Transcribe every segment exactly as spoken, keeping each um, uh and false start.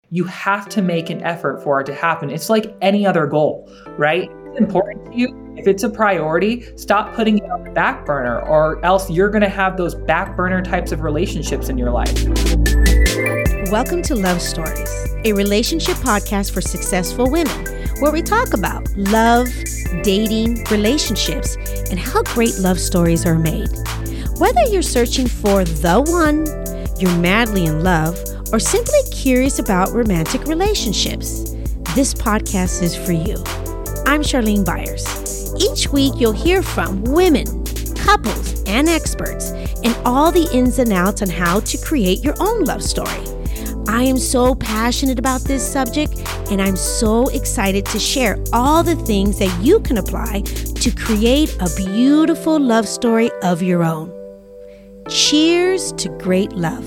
you have to make an effort for it to happen. It's like any other goal, right? If it's important to you, if it's a priority, stop putting it on the back burner, or else you're going to have those back burner types of relationships in your life. Welcome to Love Stories, a relationship podcast for successful women, where we talk about love, dating, relationships, and how great love stories are made. Whether you're searching for the one, you're madly in love, or simply curious about romantic relationships, this podcast is for you. I'm Charlene Byers. Each week, you'll hear from women, couples, and experts, and all the ins and outs on how to create your own love story. I am so passionate about this subject, and I'm so excited to share all the things that you can apply to create a beautiful love story of your own. Cheers to great love.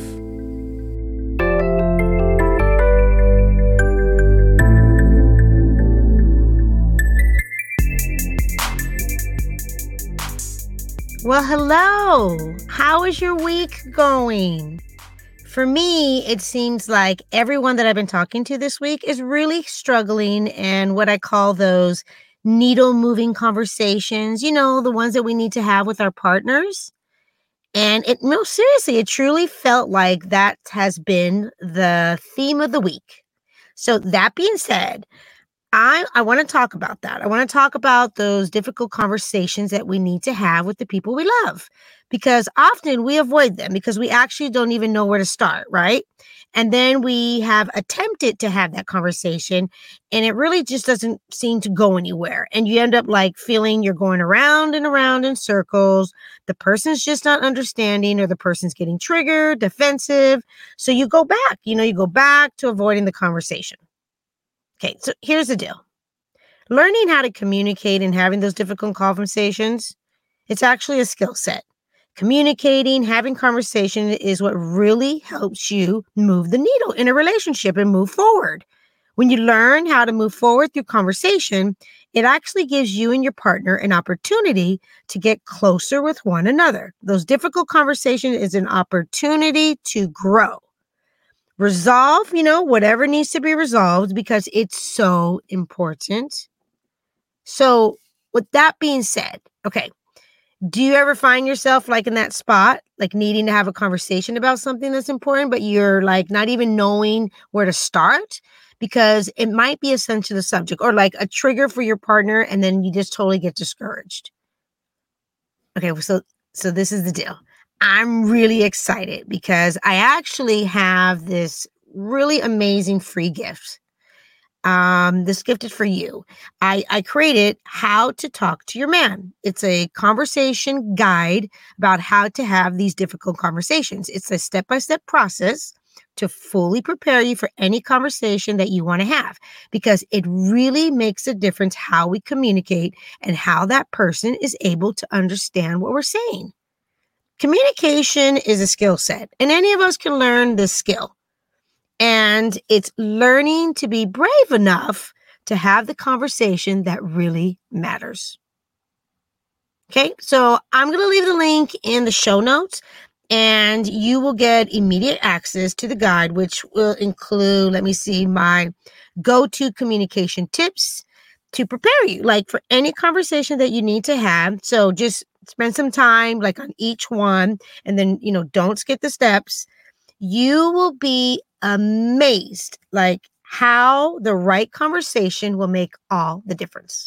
Well, hello. How is your week going? For me, it seems like everyone that I've been talking to this week is really struggling in what I call those needle-moving conversations, you know, the ones that we need to have with our partners. And it, no, seriously, it truly felt like that has been the theme of the week. So that being said, I, I want to talk about that. I want to talk about those difficult conversations that we need to have with the people we love, because often we avoid them because we actually don't even know where to start, right? And then we have attempted to have that conversation and it really just doesn't seem to go anywhere. And you end up like feeling you're going around and around in circles. The person's just not understanding, or the person's getting triggered, defensive. So you go back, you know, you go back to avoiding the conversation. Okay, so here's the deal. Learning how to communicate and having those difficult conversations, it's actually a skill set. Communicating, having conversation is what really helps you move the needle in a relationship and move forward. When you learn how to move forward through conversation, it actually gives you and your partner an opportunity to get closer with one another. Those difficult conversations is an opportunity to grow. Resolve, you know, whatever needs to be resolved because it's so important. So with that being said, okay, do you ever find yourself like in that spot, like needing to have a conversation about something that's important, but you're like not even knowing where to start because it might be a sensitive subject or like a trigger for your partner, and then you just totally get discouraged? Okay, so so this is the deal. I'm really excited because I actually have this really amazing free gift. Um, this gift is for you. I, I created How to Talk to Your Man. It's a conversation guide about how to have these difficult conversations. It's a step-by-step process to fully prepare you for any conversation that you want to have, because it really makes a difference how we communicate and how that person is able to understand what we're saying. Communication is a skill set, and any of us can learn this skill. And it's learning to be brave enough to have the conversation that really matters. Okay, so I'm going to leave the link in the show notes, and you will get immediate access to the guide, which will include, let me see, my go-to communication tips to prepare you, like for any conversation that you need to have. So just spend some time like on each one, and then, you know, don't skip the steps. You will be amazed like how the right conversation will make all the difference.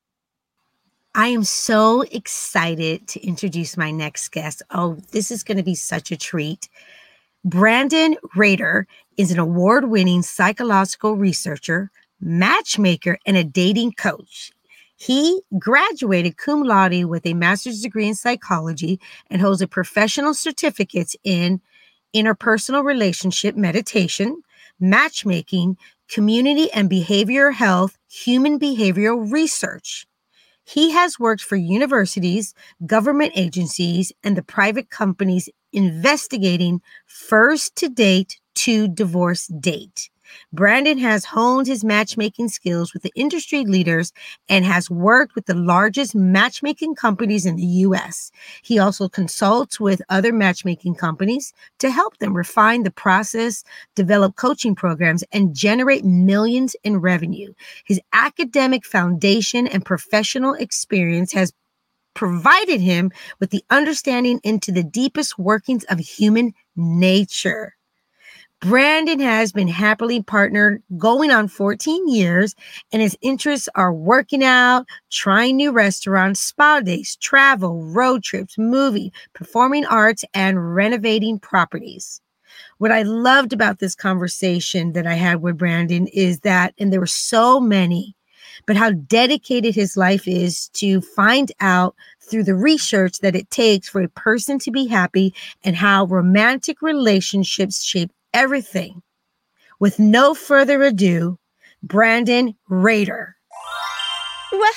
I am so excited to introduce my next guest. Oh, this is going to be such a treat. Brandon Rader is an award-winning psychological researcher, matchmaker, and a dating coach. He graduated cum laude with a master's degree in psychology and holds a professional certificates in interpersonal relationship meditation, matchmaking, community and behavioral health, human behavioral research. He has worked for universities, government agencies, and the private companies investigating first to date to divorce date. Brandon has honed his matchmaking skills with the industry leaders and has worked with the largest matchmaking companies in the U S. He also consults with other matchmaking companies to help them refine the process, develop coaching programs, and generate millions in revenue. His academic foundation and professional experience has provided him with the understanding into the deepest workings of human nature. Brandon has been happily partnered going on fourteen years, and his interests are working out, trying new restaurants, spa days, travel, road trips, movie, performing arts, and renovating properties. What I loved about this conversation that I had with Brandon is that, and there were so many, but how dedicated his life is to find out through the research that it takes for a person to be happy and how romantic relationships shape everything. With no further ado, Brandon Rader. Well,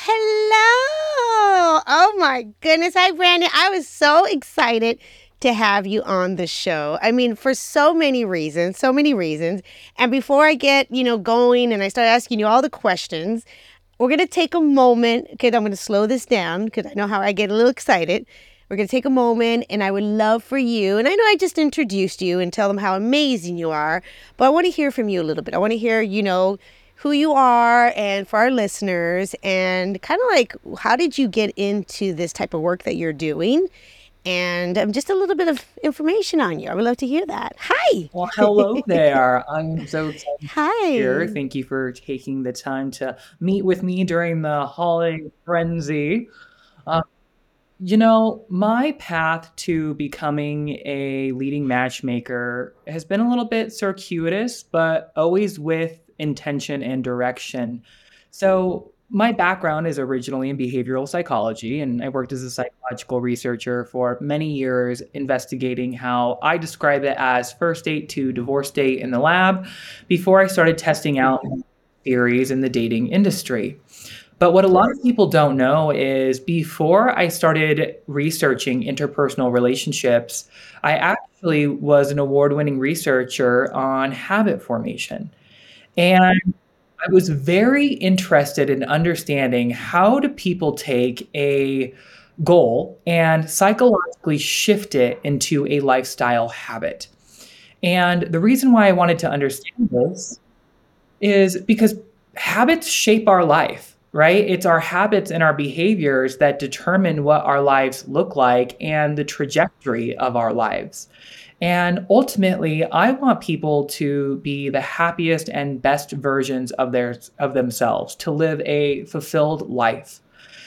hello. Oh my goodness. Hi, Brandon. I was so excited to have you on the show. I mean, for so many reasons, so many reasons. And before I get, you know, going and I start asking you all the questions, we're going to take a moment. Okay, I'm going to slow this down because I know how I get a little excited. We're going to take a moment, and I would love for you, and I know I just introduced you and tell them how amazing you are, but I want to hear from you a little bit. I want to hear, you know, who you are, and for our listeners, and kind of like, how did you get into this type of work that you're doing? And um, just a little bit of information on you. I would love to hear that. Hi. Well, hello there. I'm so excited Hi. to be here. Thank you for taking the time to meet with me during the holiday frenzy. Uh, You know, my path to becoming a leading matchmaker has been a little bit circuitous, but always with intention and direction. So, my background is originally in behavioral psychology, and I worked as a psychological researcher for many years, investigating how I describe it as first date to divorce date in the lab before I started testing out theories in the dating industry. But what a lot of people don't know is before I started researching interpersonal relationships, I actually was an award-winning researcher on habit formation. And I was very interested in understanding how do people take a goal and psychologically shift it into a lifestyle habit. And the reason why I wanted to understand this is because habits shape our life, right? It's our habits and our behaviors that determine what our lives look like and the trajectory of our lives. And ultimately, I want people to be the happiest and best versions of their of themselves, to live a fulfilled life.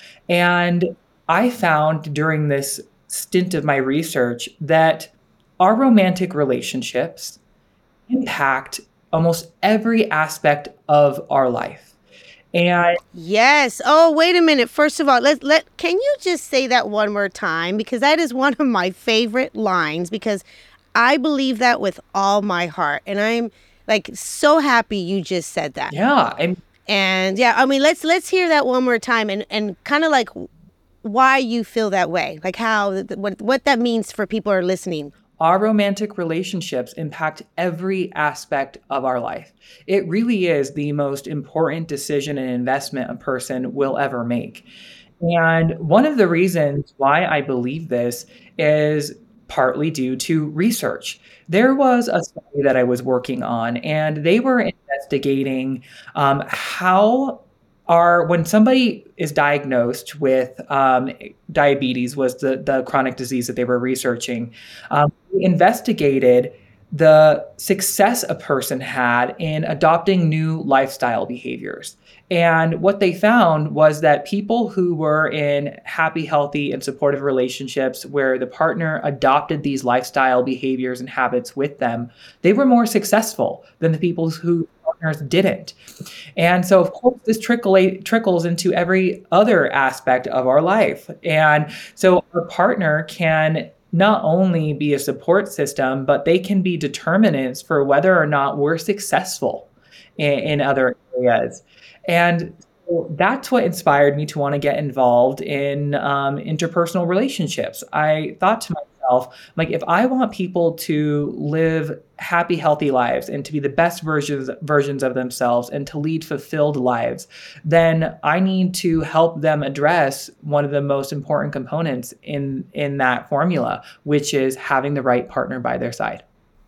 And I found during this stint of my research that our romantic relationships impact almost every aspect of our life. And Yes. Oh, wait a minute. First of all, let let can you just say that one more time? Because that is one of my favorite lines, because I believe that with all my heart. And I'm like so happy you just said that. yeah, and And yeah, I mean, let's let's hear that one more time, and and kind of like why you feel that way, like how what what that means for people who are listening. our romantic relationships impact every aspect of our life. It really is the most important decision and investment a person will ever make. And one of the reasons why I believe this is partly due to research. There was a study that I was working on, and they were investigating um, how are when somebody is diagnosed with um, diabetes was the, the chronic disease that they were researching. Um, we investigated the success a person had in adopting new lifestyle behaviors. And what they found was that people who were in happy, healthy, and supportive relationships where the partner adopted these lifestyle behaviors and habits with them, they were more successful than the people who partners didn't. And so, of course, this trickle, trickles into every other aspect of our life. And so our partner can not only be a support system, but they can be determinants for whether or not we're successful in, in other areas. And so that's what inspired me to want to get involved in um, interpersonal relationships. I thought to myself, like if I want people to live happy, healthy lives and to be the best versions versions of themselves and to lead fulfilled lives, then I need to help them address one of the most important components in in that formula, which is having the right partner by their side.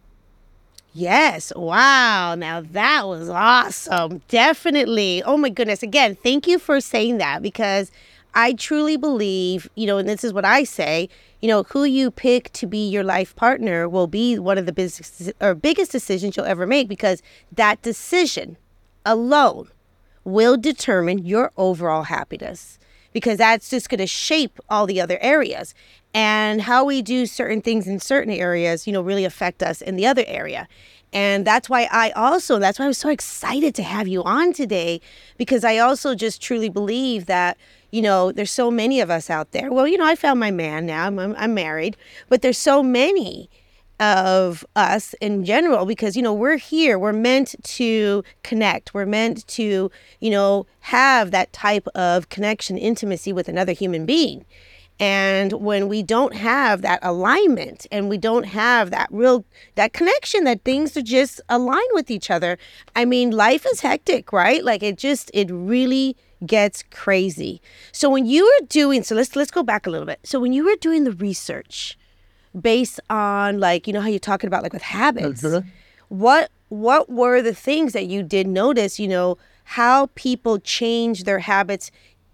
Yes. Wow. Now that was awesome. Definitely. Oh my goodness. Again, thank you for saying that, because I truly believe, you know, and this is what I say, you know, who you pick to be your life partner will be one of the biggest or biggest decisions you'll ever make, because that decision alone will determine your overall happiness, because that's just going to shape all the other areas. And how we do certain things in certain areas, you know, really affect us in the other area. And that's why I also, that's why I was so excited to have you on today, because I also just truly believe that, you know, there's so many of us out there. Well, you know, I found my man now, I'm, I'm, I'm married, but there's so many of us in general, because, you know, we're here, we're meant to connect. We're meant to, you know, have that type of connection, intimacy with another human being. And when we don't have that alignment and we don't have that real, that connection, that things are just align with each other, I mean, life is hectic, right? Like it just, it really gets crazy. So when you were doing, so let's, let's go back a little bit. So when you were doing the research based on, like, you know, how you're talking about like with habits, Mhm. what, what were the things that you did notice, you know, how people change their habits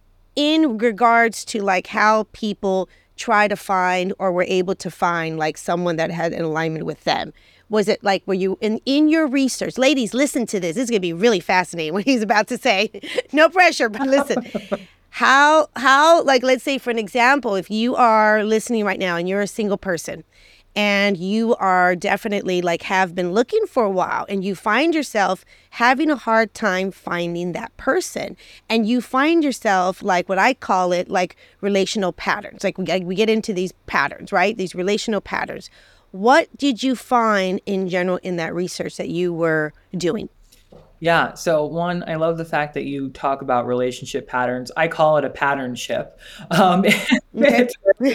in regards to like how people try to find or were able to find like someone that had an alignment with them? Was it like, were you in, in your research, ladies, listen to this. This is going to be really fascinating what he's about to say. No pressure, but listen, how, how, like, let's say for an example, if you are listening right now and you're a single person and you are definitely like have been looking for a while and you find yourself having a hard time finding that person, and you find yourself like what I call it, like relational patterns. Like we, we get into these patterns, right? These relational patterns. What did you find in general in that research that you were doing? Yeah. So one, I love the fact that you talk about relationship patterns. I call it a pattern ship. Um, Okay. it's,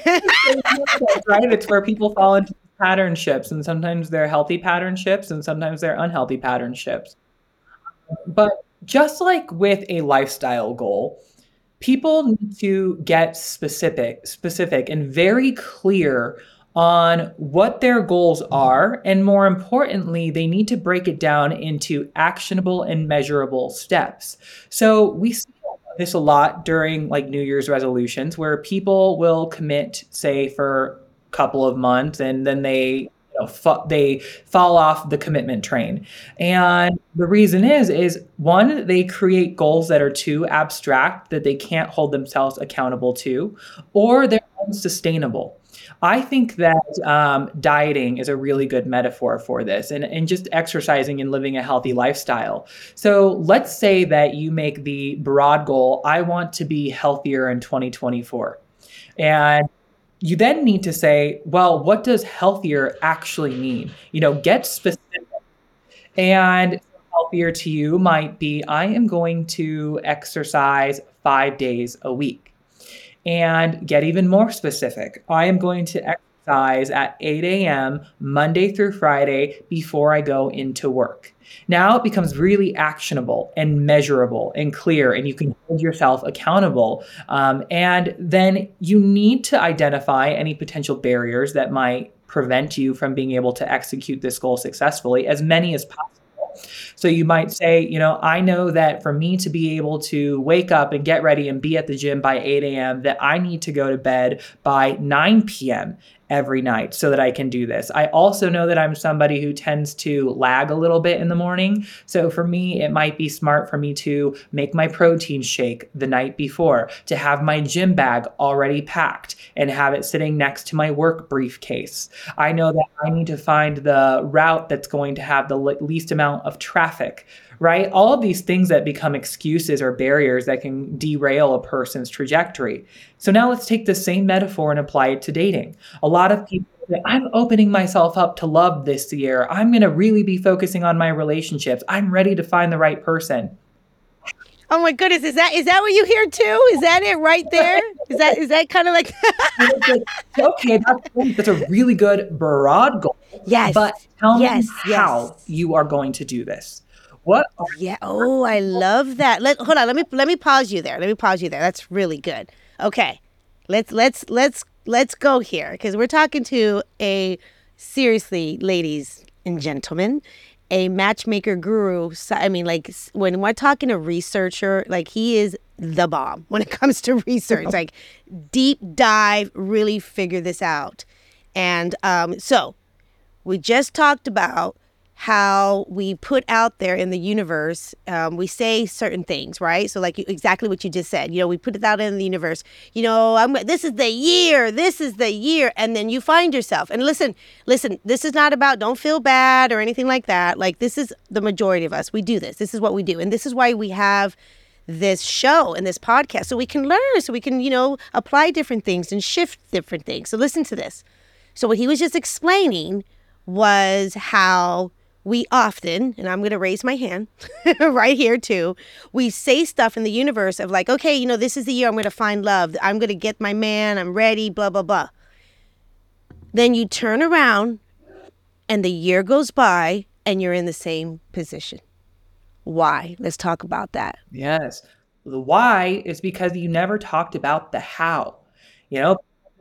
right. It's where people fall into pattern ships, and sometimes they're healthy pattern ships, and sometimes they're unhealthy pattern ships. But just like with a lifestyle goal, people need to get specific, specific and very clear on what their goals are. And more importantly, they need to break it down into actionable and measurable steps. So we see this a lot during like New Year's resolutions, where people will commit, say, for a couple of months, and then they you know, fa- they fall off the commitment train. And the reason is, is one, they create goals that are too abstract that they can't hold themselves accountable to, or they're unsustainable. I think that um, dieting is a really good metaphor for this, and, and just exercising and living a healthy lifestyle. So let's say that you make the broad goal, I want to be healthier in twenty twenty-four. And you then need to say, well, what does healthier actually mean? You know, get specific. And healthier to you might be, I am going to exercise five days a week. And get even more specific. I am going to exercise at eight a.m. Monday through Friday before I go into work. Now it becomes really actionable and measurable and clear, and you can hold yourself accountable. Um, and then you need to identify any potential barriers that might prevent you from being able to execute this goal successfully, as many as possible. So you might say, you know, I know that for me to be able to wake up and get ready and be at the gym by eight a.m., that I need to go to bed by nine p.m. every night so that I can do this. I also know that I'm somebody who tends to lag a little bit in the morning. So for me, it might be smart for me to make my protein shake the night before, to have my gym bag already packed and have it sitting next to my work briefcase. I know that I need to find the route that's going to have the least amount of traffic, right? All of these things that become excuses or barriers that can derail a person's trajectory. So now let's take the same metaphor and apply it to dating. A lot of people say, I'm opening myself up to love this year. I'm going to really be focusing on my relationships. I'm ready to find the right person. Oh my goodness, is that is that what you hear too? Is that it right there? Is that is that kind of like okay, that's great. That's a really good broad goal. Yes. But tell yes, me how yes. you are going to do this. What are Yeah. Oh, I love that. Let hold on. Let me let me pause you there. Let me pause you there. That's really good. Okay. Let's let's let's let's go here because we're talking to a seriously, ladies and gentlemen, a matchmaker guru. So, I mean, like when we're talking a researcher, like he is the bomb when it comes to research. Like deep dive, really figure this out. And um, so we just talked about how we put out there in the universe, um, we say certain things, right? So like exactly what you just said, you know, we put it out in the universe, you know, I'm, this is the year, this is the year. And then you find yourself, and listen, listen, this is not about, don't feel bad or anything like that. Like this is the majority of us. We do this. This is what we do. And this is why we have this show and this podcast, so we can learn, so we can, you know, apply different things and shift different things. So listen to this. So what he was just explaining was how we often, and I'm going to raise my hand right here too, we say stuff in the universe of like, okay, you know, this is the year I'm going to find love. I'm going to get my man. I'm ready, blah, blah, blah. Then you turn around and the year goes by and you're in the same position. Why? Let's talk about that. Yes. The why is because you never talked about the how, you know,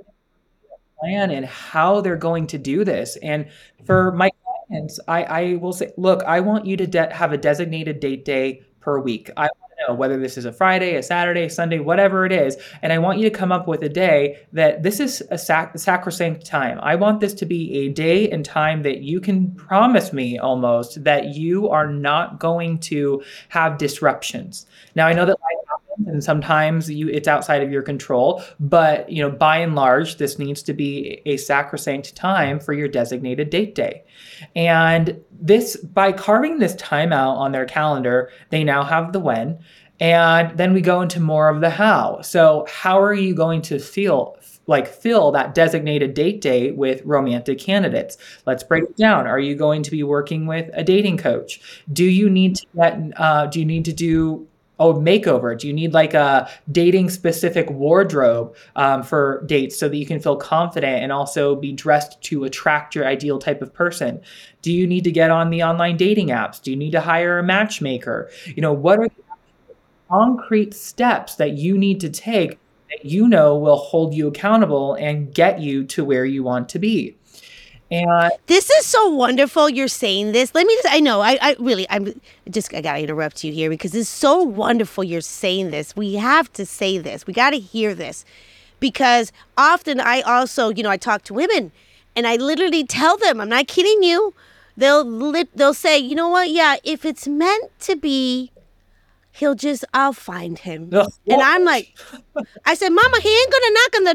plan and how they're going to do this. And for my clients, I, I will say, look, I want you to de- have a designated date day per week. I want to know whether this is a Friday, a Saturday, Sunday, whatever it is. And I want you to come up with a day that this is a sac- sacrosanct time. I want this to be a day and time that you can promise me almost that you are not going to have disruptions. Now, I know that life happens and sometimes you it's outside of your control, but you know, by and large, this needs to be a sacrosanct time for your designated date day. And this, by carving this time out on their calendar, they now have the when. And then we go into more of the how. So how are you going to feel like fill that designated date day with romantic candidates? Let's break it down. Are you going to be working with a dating coach? Do you need to get, uh, do you need to do a makeover? Do you need like a dating specific wardrobe um, for dates so that you can feel confident and also be dressed to attract your ideal type of person? Do you need to get on the online dating apps? Do you need to hire a matchmaker? You know, what are the concrete steps that you need to take that you know will hold you accountable and get you to where you want to be? And this is so wonderful you're saying this. Let me just, I know, I, I really, I'm just, I got to interrupt you here because it's so wonderful you're saying this. We have to say this. We got to hear this because often I also, you know, I talk to women and I literally tell them, I'm not kidding you. They'll, lit, they'll say, you know what? Yeah, if it's meant to be, he'll just, I'll find him. Ugh, and I'm like, I said, Mama, he ain't going to knock on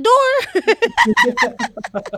the door.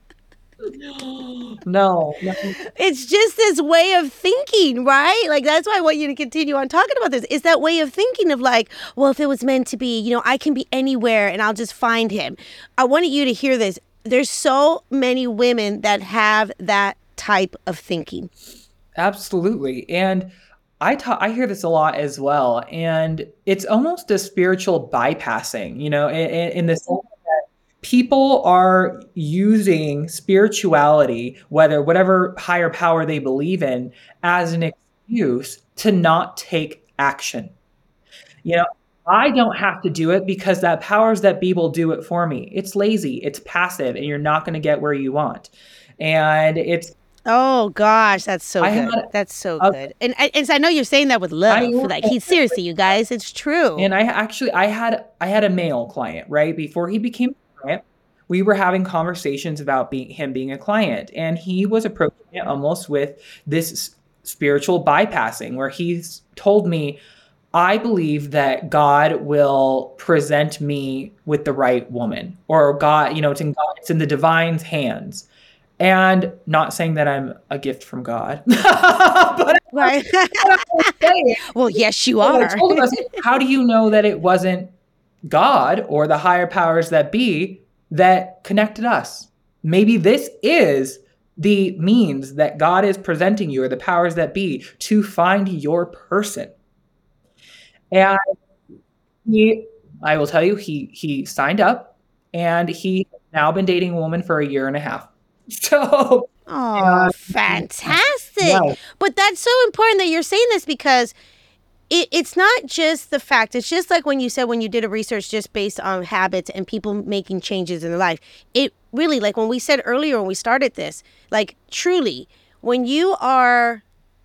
no, no. It's just this way of thinking, right? Like, that's why I want you to continue on talking about this. It's that way of thinking of like, well, if it was meant to be, you know, I can be anywhere and I'll just find him. I wanted you to hear this. There's so many women that have that type of thinking. Absolutely. And I ta- I hear this a lot as well. And it's almost a spiritual bypassing, you know, in, in the sense that people are using spirituality, whether whatever higher power they believe in, as an excuse to not take action. You know, I don't have to do it because that powers that be will do it for me. It's lazy, it's passive, and you're not going to get where you want. And it's Oh gosh, that's so I good. had That's so a- good. And, and, and I know you're saying that with love. I- like he seriously, you guys, it's true. And I actually, I had, I had a male client, right? Before he became a client, we were having conversations about being him being a client, and he was approaching it almost with this s- spiritual bypassing, where he's told me, I believe that God will present me with the right woman, or God, you know, it's in God, it's in the divine's hands. And not saying that I'm a gift from God, but Right. saying, Well, yes, you what I are. told him, I said, how do you know that it wasn't God or the higher powers that be that connected us? Maybe this is the means that God is presenting you, or the powers that be, to find your person. And he, I will tell you, he he signed up, and he now been dating a woman for a year and a half. So, Oh, and fantastic. yeah, But that's so important that you're saying this because it, it's not just the fact. It's just like when you said when you did a research just based on habits and people making changes in their life. It really, like when we said earlier when we started this, like truly, when you are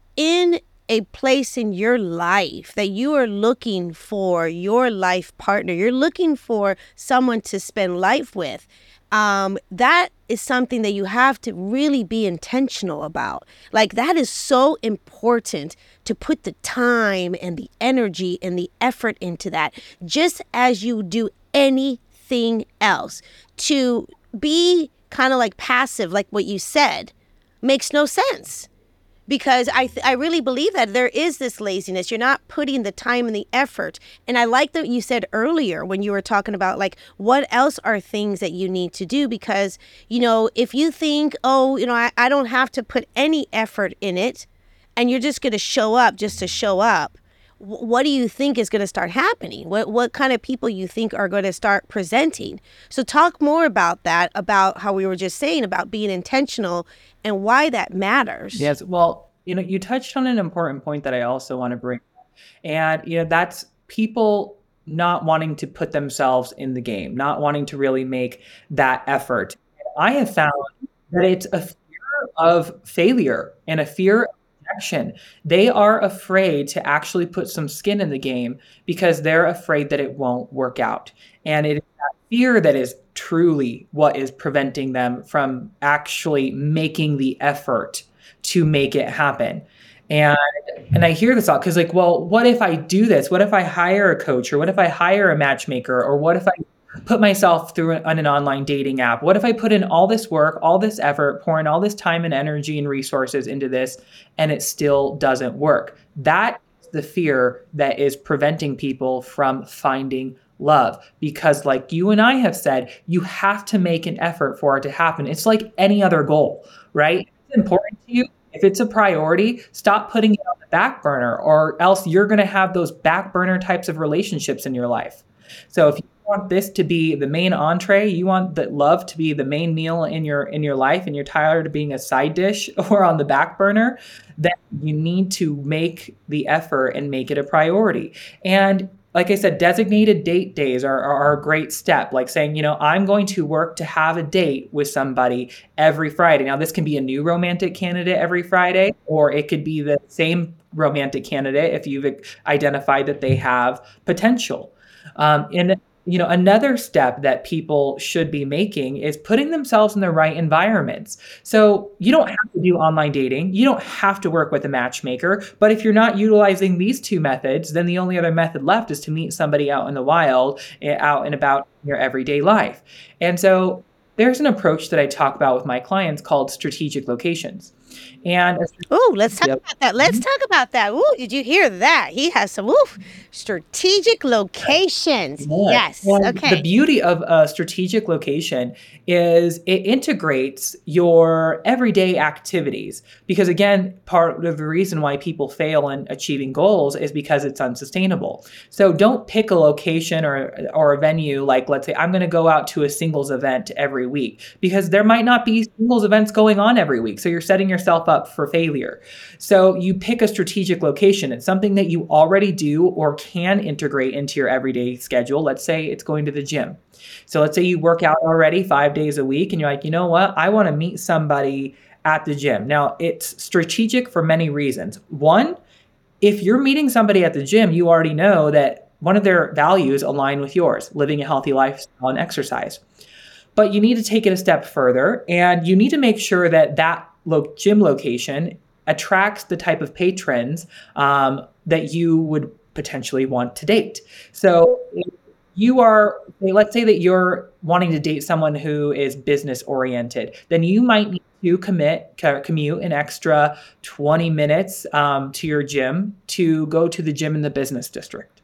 in a place in your life that you are looking for your life partner, you're looking for someone to spend life with, um, that is something that you have to really be intentional about. Like that is so important to put the time and the energy and the effort into that, just as you do anything else. To be kind of like passive, like what you said, makes no sense. Because I th- I really believe that there is this laziness. You're not putting the time and the effort. And I like that you said earlier when you were talking about like what else are things that you need to do. Because, you know, if you think, oh, you know, I, I don't have to put any effort in it and you're just going to show up just to show up, wh- what do you think is going to start happening? What what kind of people you think are going to start presenting? So talk more about that, about how we were just saying about being intentional and why that matters. yes. Well, you know, you touched on an important point that I also want to bring. And, you know, that's people not wanting to put themselves in the game, not wanting to really make that effort. I have found that it's a fear of failure and a fear of rejection. They are afraid to actually put some skin in the game because they're afraid that it won't work out. And it is that fear that is truly what is preventing them from actually making the effort to make it happen. And and I hear this a lot because like, well, what if I do this? What if I hire a coach, or what if I hire a matchmaker, or what if I put myself through an, on an online dating app? What if I put in all this work, all this effort, pour in all this time and energy and resources into this, and it still doesn't work? That is the fear that is preventing people from finding love. Because like you and I have said, you have to make an effort for it to happen. It's like any other goal, right? It's important to you. If it's a priority, stop putting it on the back burner, or else you're going to have those back burner types of relationships in your life. So if you want this to be the main entree, you want that love to be the main meal in your in your life, and you're tired of being a side dish or on the back burner, then you need to make the effort and make it a priority. And like I said, designated date days are, are, are a great step. Like saying, you know, I'm going to work to have a date with somebody every Friday. Now, this can be a new romantic candidate every Friday, or it could be the same romantic candidate if you've identified that they have potential. Um, and you know, another step that people should be making is putting themselves in the right environments. So you don't have to do online dating. You don't have to work with a matchmaker. But if you're not utilizing these two methods, then the only other method left is to meet somebody out in the wild, eh, out and about in your everyday life. And so there's an approach that I talk about with my clients called strategic locations. And a Oh, let's talk Yep. about that. Let's talk about that. Ooh, did you hear that? He has some ooh, strategic locations. Yes. Yes. And the Okay. beauty of a strategic location is it integrates your everyday activities. Because again, part of the reason why people fail in achieving goals is because it's unsustainable. So don't pick a location or or a venue like, let's say I'm going to go out to a singles event every week, because there might not be singles events going on every week. So you're setting yourself up for failure. So you pick a strategic location. It's something that you already do or can integrate into your everyday schedule. Let's say it's going to the gym. So let's say you work out already five days a week and you're like, you know what? I want to meet somebody at the gym. Now, it's strategic for many reasons. One, if you're meeting somebody at the gym, you already know that one of their values align with yours, living a healthy lifestyle and exercise. But you need to take it a step further, and you need to make sure that that lo- gym location attracts the type of patrons um, that you would potentially want to date. So if you are, let's say that you're wanting to date someone who is business oriented, then you might need to commit, co- commute an extra twenty minutes um, to your gym to go to the gym in the business district.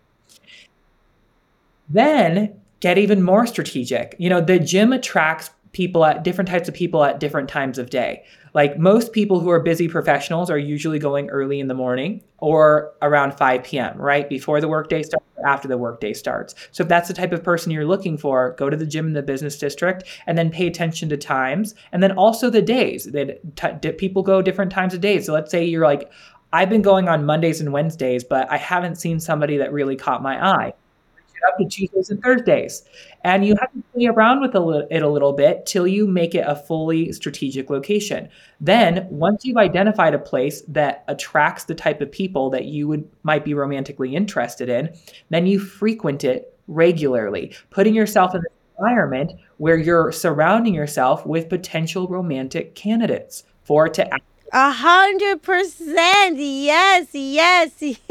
Then get even more strategic. You know, the gym attracts people at different types of people at different times of day. Like most people who are busy professionals are usually going early in the morning or around five p.m., right? Before the workday starts or after the workday starts. So if that's the type of person you're looking for, go to the gym in the business district and then pay attention to times. And then also the days that t- people go different times of days. So let's say you're like, I've been going on Mondays and Wednesdays, but I haven't seen somebody that really caught my eye. Up to Tuesdays and Thursdays. And you have to play around with it a little bit till you make it a fully strategic location. Then once you've identified a place that attracts the type of people that you would might be romantically interested in, then you frequent it regularly, putting yourself in an environment where you're surrounding yourself with potential romantic candidates for it to act. A hundred percent. Yes, yes,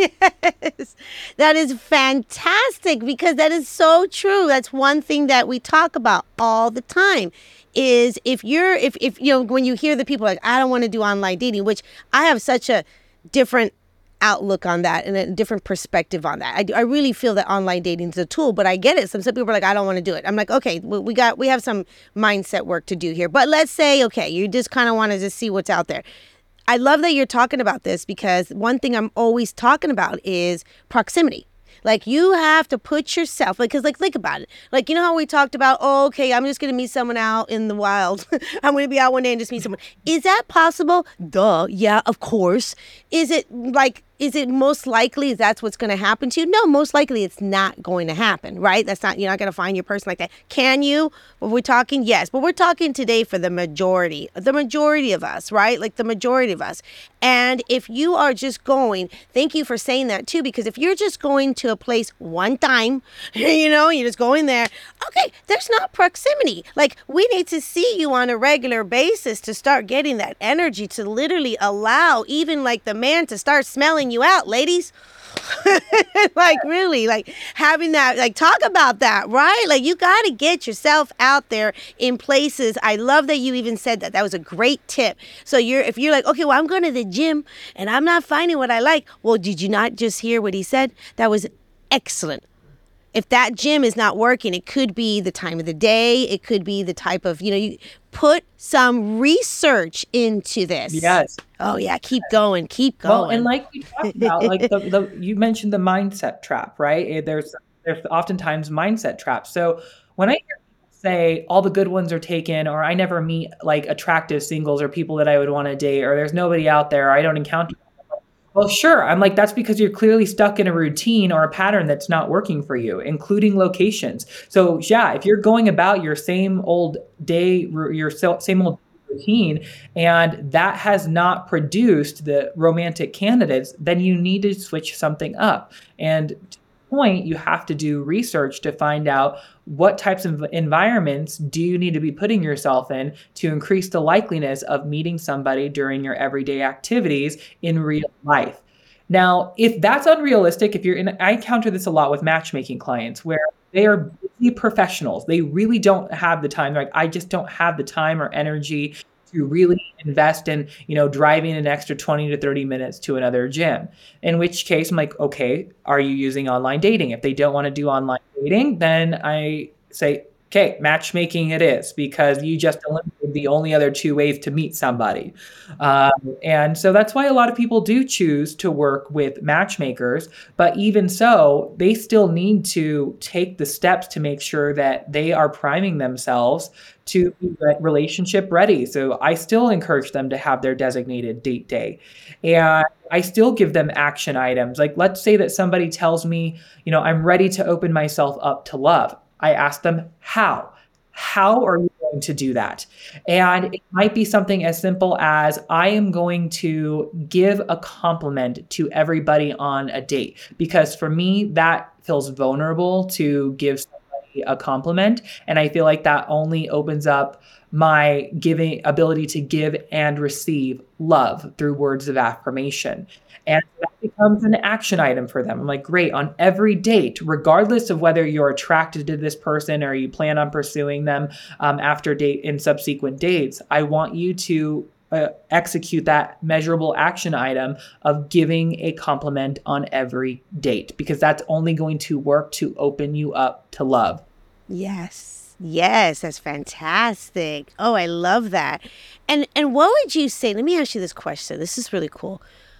yes. That is fantastic because that is so true. That's one thing that we talk about all the time is if you're, if, if, you know, when you hear the people like, I don't want to do online dating, which I have such a different outlook on that and a different perspective on that. I, I really feel that online dating is a tool, but I get it. Some, some people are like, I don't want to do it. I'm like, okay, we, we got, we have some mindset work to do here, but let's say, okay, you just kind of want to just see what's out there. I love that you're talking about this because one thing I'm always talking about is proximity. Like you have to put yourself, like, cause like, think about it. Like, you know how we talked about, oh, okay, I'm just going to meet someone out in the wild. I'm going to be out one day and just meet someone. Is that possible? Duh. Yeah, of course. Is it like, is it most likely that's what's going to happen to you? No, most likely it's not going to happen, right? That's not, you're not going to find your person like that. Can you? Well, we're talking, yes, but we're talking today for the majority, the majority of us, right? Like the majority of us. And if you are just going, thank you for saying that too, because if you're just going to a place one time, you know, you're just going there, okay, there's not proximity. Like we need to see you on a regular basis to start getting that energy to literally allow even like the man to start smelling you out, ladies. Like really, like having that, like talk about that, right? Like you got to get yourself out there in places. I love that you even said that. That was a great tip. So you're, if you're like, okay, well, I'm going to the gym and I'm not finding what I like. Well, did you not just hear what he said? That was excellent. If that gym is not working, it could be the time of the day. It could be the type of, you know, you put some research into this. Yes. Oh yeah. Keep going. Keep going. Well, and like we talked about, like the, the, you mentioned the mindset trap, right? Eh, There's, there's oftentimes mindset traps. So when I hear people say all the good ones are taken, or I never meet like attractive singles or people that I would want to date, or there's nobody out there, or I don't encounter. Well, sure. I'm like, that's because you're clearly stuck in a routine or a pattern that's not working for you, including locations. So yeah, if you're going about your same old day, your same old routine, and that has not produced the romantic candidates, then you need to switch something up. And to the point, you have to do research to find out what types of environments do you need to be putting yourself in to increase the likeliness of meeting somebody during your everyday activities in real life. Now, if that's unrealistic, if you're in, I encounter this a lot with matchmaking clients where they are busy professionals. They really don't have the time. Like, I just don't have the time or energy to really invest in, you know, driving an extra twenty to thirty minutes to another gym. In which case I'm like, okay, are you using online dating? If they don't want to do online dating, then I say, okay, matchmaking it is, because you just eliminated the only other two ways to meet somebody. Um, and so that's why a lot of people do choose to work with matchmakers. But even so, they still need to take the steps to make sure that they are priming themselves to be relationship ready. So I still encourage them to have their designated date day. And I still give them action items. Like, let's say that somebody tells me, you know, I'm ready to open myself up to love. I ask them, how? How are you going to do that? And it might be something as simple as, I am going to give a compliment to everybody on a date. Because for me, that feels vulnerable to give somebody a compliment. And I feel like that only opens up my giving ability to give and receive love through words of affirmation. And that becomes an action item for them. I'm like, great, on every date, regardless of whether you're attracted to this person or you plan on pursuing them um, after date in subsequent dates, I want you to uh, execute that measurable action item of giving a compliment on every date, because that's only going to work to open you up to love. Yes. Yes, that's fantastic. Oh, I love that. And and what would you say? Let me ask you this question. This is really cool.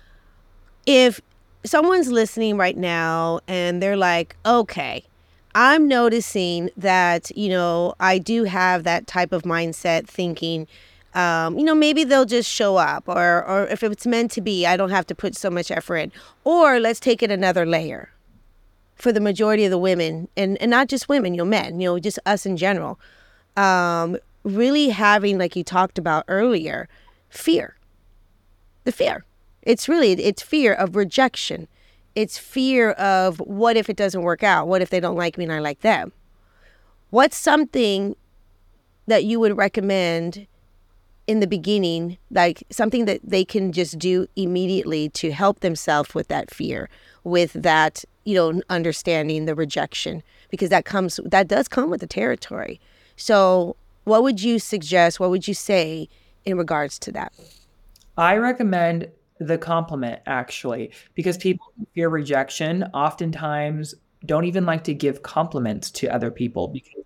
If someone's listening right now and they're like, okay, I'm noticing that, you know, I do have that type of mindset thinking, um, you know, maybe they'll just show up, or or if it's meant to be, I don't have to put so much effort in. Or let's take it another layer. For the majority of the women, and, and not just women, you know, men, you know, just us in general, um, really having, like you talked about earlier, fear. The fear. It's really, it's fear of rejection. It's fear of what if it doesn't work out? What if they don't like me and I like them? What's something that you would recommend in the beginning, like something that they can just do immediately to help themselves with that fear, with that, you know, understanding the rejection, because that comes, that does come with the territory. So what would you suggest? What would you say in regards to that? I recommend the compliment, actually, because people who fear rejection oftentimes don't even like to give compliments to other people because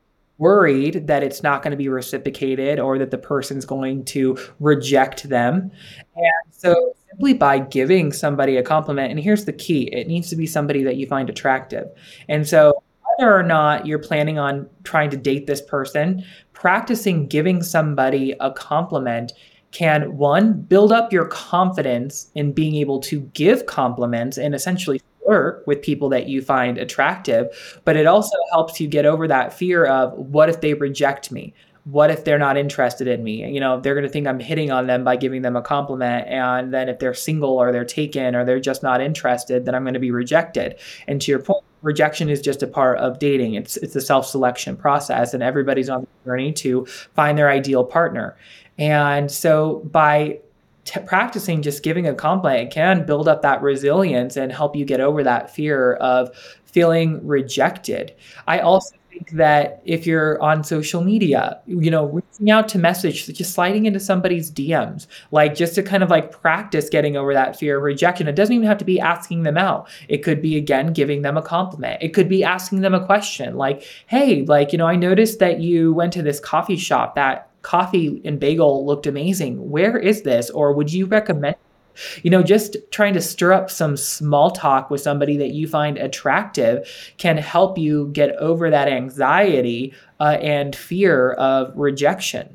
worried that it's not going to be reciprocated or that the person's going to reject them. And so simply by giving somebody a compliment, and here's the key, it needs to be somebody that you find attractive. And so whether or not you're planning on trying to date this person, practicing giving somebody a compliment can, one, build up your confidence in being able to give compliments and essentially flirt with people that you find attractive, but it also helps you get over that fear of, what if they reject me? What if they're not interested in me? You know, they're going to think I'm hitting on them by giving them a compliment. And then if they're single or they're taken or they're just not interested, then I'm going to be rejected. And to your point, rejection is just a part of dating. It's it's a self-selection process, and everybody's on the journey to find their ideal partner. And so by T- practicing just giving a compliment can build up that resilience and help you get over that fear of feeling rejected. I also think that if you're on social media, you know, reaching out to message, just sliding into somebody's D Ms, like just to kind of like practice getting over that fear of rejection. It doesn't even have to be asking them out. It could be, again, giving them a compliment. It could be asking them a question like, hey, like, you know, I noticed that you went to this coffee shop. That coffee and bagel looked amazing. Where is this? Or would you recommend? You know, just trying to stir up some small talk with somebody that you find attractive can help you get over that anxiety uh, and fear of rejection.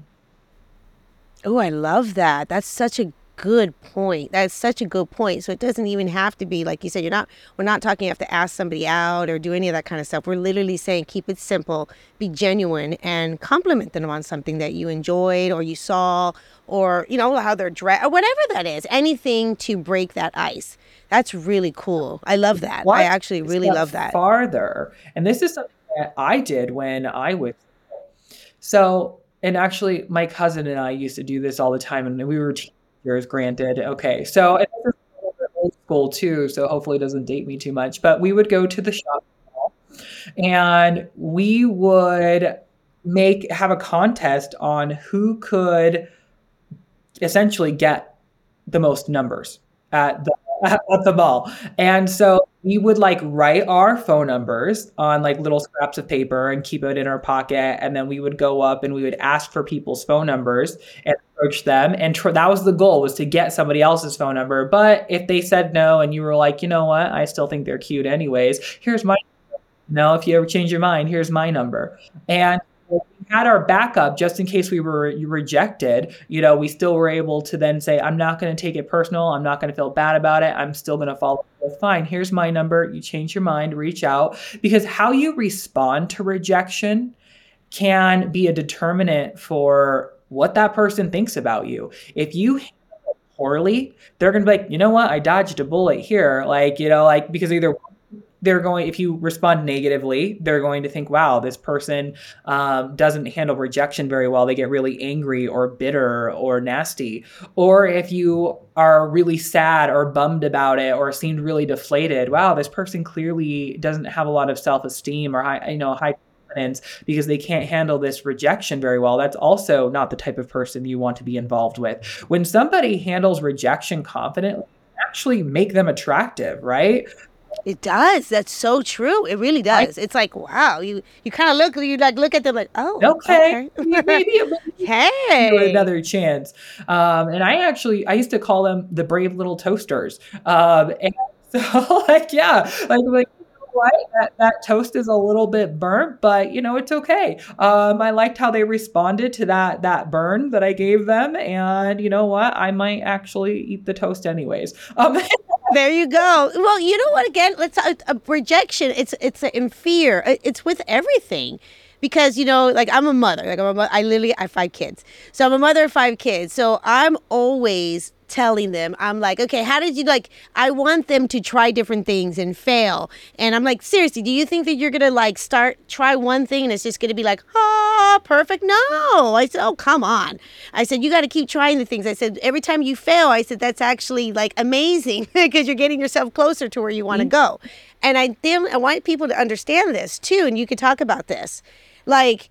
Oh, I love that. That's such a good point. That's such a good point. So it doesn't even have to be, like you said, you're not, we're not talking you have to ask somebody out or do any of that kind of stuff. We're literally saying keep it simple, be genuine, and compliment them on something that you enjoyed or you saw, or, you know, how they're dressed, or whatever that is. Anything to break that ice. That's really cool. I love that. What I actually really love that. Farther, and this is something that I did when I was so, and actually my cousin and I used to do this all the time, and we were years, granted. Okay, so and this is a little bit old school too, so hopefully it doesn't date me too much. But we would go to the shop and we would make have a contest on who could essentially get the most numbers at the at the mall. And so we would like write our phone numbers on like little scraps of paper and keep it in our pocket. And then we would go up and we would ask for people's phone numbers and approach them. And tr- that was the goal, was to get somebody else's phone number. But if they said no and you were like, you know what, I still think they're cute anyways, here's my number. No, if you ever change your mind, here's my number. And we had our backup just in case we were rejected. You know, we still were able to then say, I'm not going to take it personal. I'm not going to feel bad about it. I'm still going to follow up. Fine. Here's my number. You change your mind, reach out, because how you respond to rejection can be a determinant for what that person thinks about you. If you handle it poorly, they're going to be like, you know what? I dodged a bullet here. Like, you know, like, because either they're going, if you respond negatively, they're going to think, wow, this person um, doesn't handle rejection very well. They get really angry or bitter or nasty. Or if you are really sad or bummed about it or seemed really deflated, wow, this person clearly doesn't have a lot of self-esteem or high, you know, high confidence because they can't handle this rejection very well. That's also not the type of person you want to be involved with. When somebody handles rejection confidently, actually make them attractive, right? It does. That's so true. It really I does. It's like, wow, you you kind of look, you like look at them like, oh, Okay, okay. maybe it will give you Hey. another chance. Um, and I actually I used to call them the brave little toasters. Um, and so like yeah, like like you know what? That that toast is a little bit burnt, but you know it's okay. Um, I liked how they responded to that that burn that I gave them, and you know what? I might actually eat the toast anyways. Um, There you go. Well, you know what? Again, let's uh, uh, rejection. It's it's uh, in fear. Uh, It's with everything, because you know, like I'm a mother. Like I'm a, mo- I literally I have five kids. So I'm a mother of five kids. So I'm always telling them, I'm like, okay, how did you like? I want them to try different things and fail. And I'm like, seriously, do you think that you're gonna like start try one thing and it's just gonna be like, ah, perfect? No. I said, oh, come on. I said, you got to keep trying the things. I said, every time you fail, I said, that's actually like amazing because you're getting yourself closer to where you want to go. And I then I want people to understand this too. And you could talk about this. Like,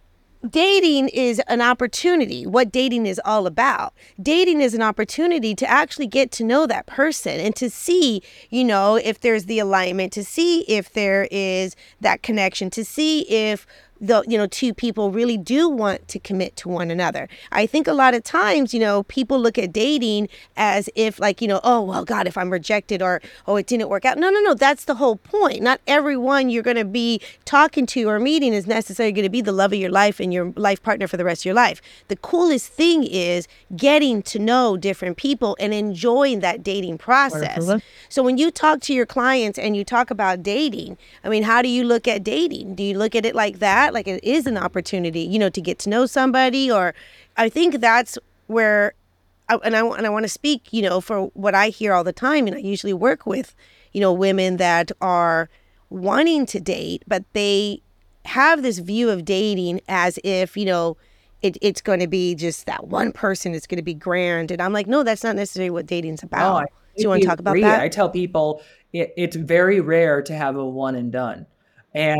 dating is an opportunity. What dating is all about. Dating is an opportunity to actually get to know that person and to see, you know, if there's the alignment, to see if there is that connection, to see if the, you know, two people really do want to commit to one another. I think a lot of times, you know, people look at dating as if like, you know, oh, well, God, if I'm rejected or, oh, it didn't work out. No, no, no. That's the whole point. Not everyone you're going to be talking to or meeting is necessarily going to be the love of your life and your life partner for the rest of your life. The coolest thing is getting to know different people and enjoying that dating process. Wonderful. So when you talk to your clients and you talk about dating, I mean, how do you look at dating? Do you look at it like that? Like it is an opportunity, you know, to get to know somebody? Or I think that's where, I, and I, and I want to speak, you know, for what I hear all the time. And I usually work with, you know, women that are wanting to date, but they have this view of dating as if, you know, it, it's going to be just that one person is going to be grand. And I'm like, no, that's not necessarily what dating's no, about. I Do you want to completely talk about agree. I that? tell people it, it's very rare to have a one and done. And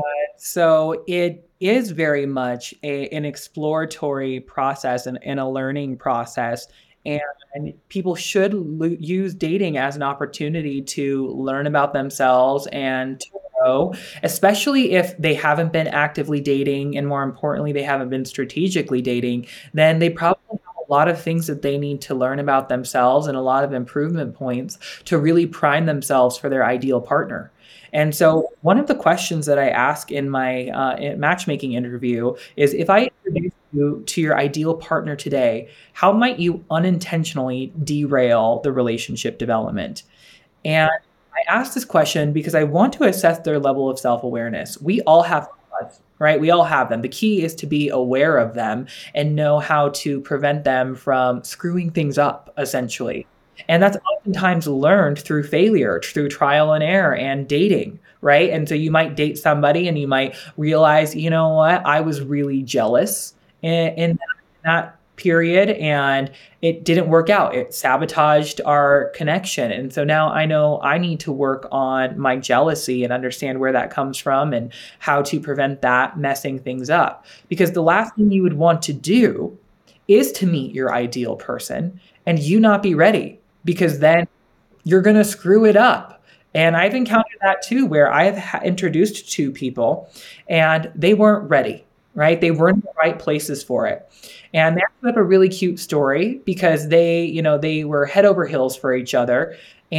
so it is very much a, an exploratory process and, and a learning process. And, and people should lo- use dating as an opportunity to learn about themselves and to grow, especially if they haven't been actively dating. And more importantly, they haven't been strategically dating, then they probably have a lot of things that they need to learn about themselves and a lot of improvement points to really prime themselves for their ideal partner. And so, one of the questions that I ask in my uh, in matchmaking interview is if I introduce you to your ideal partner today, how might you unintentionally derail the relationship development? And I ask this question because I want to assess their level of self awareness. We all have thoughts, right? We all have them. The key is to be aware of them and know how to prevent them from screwing things up, essentially. And that's oftentimes learned through failure, through trial and error and dating, right? And so you might date somebody and you might realize, you know what, I was really jealous in, in that, that period and it didn't work out. It sabotaged our connection. And so now I know I need to work on my jealousy and understand where that comes from and how to prevent that messing things up. Because the last thing you would want to do is to meet your ideal person and you not be ready because then you're going to screw it up. And I've encountered that too, where I've ha- introduced two people and they weren't ready, right? They weren't in the right places for it. And they actually have a really cute story because they, you know, they were head over heels for each other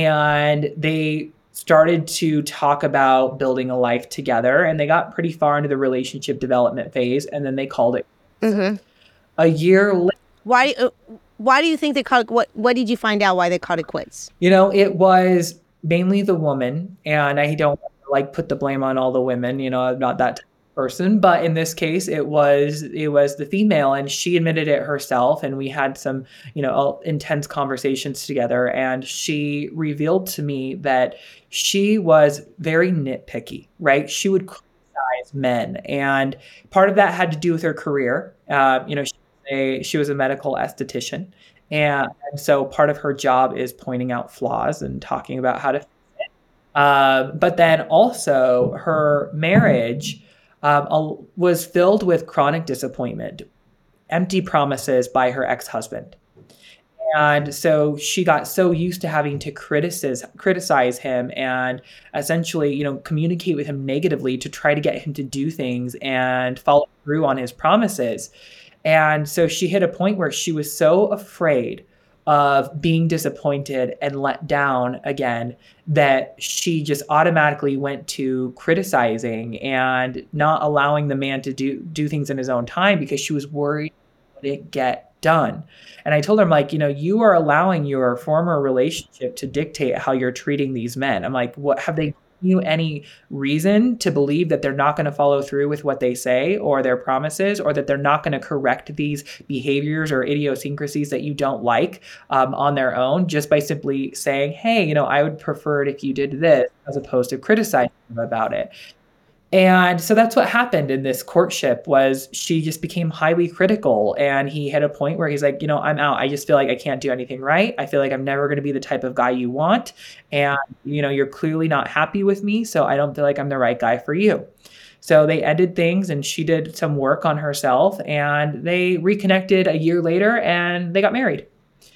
and they started to talk about building a life together and they got pretty far into the relationship development phase and then they called it Mm-hmm. a year later. Why? Uh, why do you think they called it? What? What did you find out? Why they called it quits? You know, it was mainly the woman, and I don't like put the blame on all the women. You know, I'm not that type of person, but in this case, it was it was the female, and she admitted it herself. And we had some, you know, intense conversations together, and she revealed to me that she was very nitpicky. Right? She would criticize men, and part of that had to do with her career. Uh, you know, she a, she was a medical esthetician. And, and so part of her job is pointing out flaws and talking about how to fix it. Uh, but then also her marriage um, a- was filled with chronic disappointment, empty promises by her ex-husband. And so she got so used to having to criticize criticize him and essentially, you know, communicate with him negatively to try to get him to do things and follow through on his promises. And so she hit a point where she was so afraid of being disappointed and let down again that she just automatically went to criticizing and not allowing the man to do do things in his own time because she was worried it wouldn't get done. And I told her, I'm like, you know, you are allowing your former relationship to dictate how you're treating these men. I'm like, what have they given you any reason to believe that they're not going to follow through with what they say or their promises, or that they're not going to correct these behaviors or idiosyncrasies that you don't like um, on their own just by simply saying, hey, you know, I would prefer it if you did this, as opposed to criticizing them about it. And so that's what happened in this courtship. Was she just became highly critical, and he hit a point where he's like, you know, I'm out. I just feel like I can't do anything right. I feel like I'm never going to be the type of guy you want. And, you know, you're clearly not happy with me. So I don't feel like I'm the right guy for you. So they ended things, and she did some work on herself, and they reconnected a year later and they got married.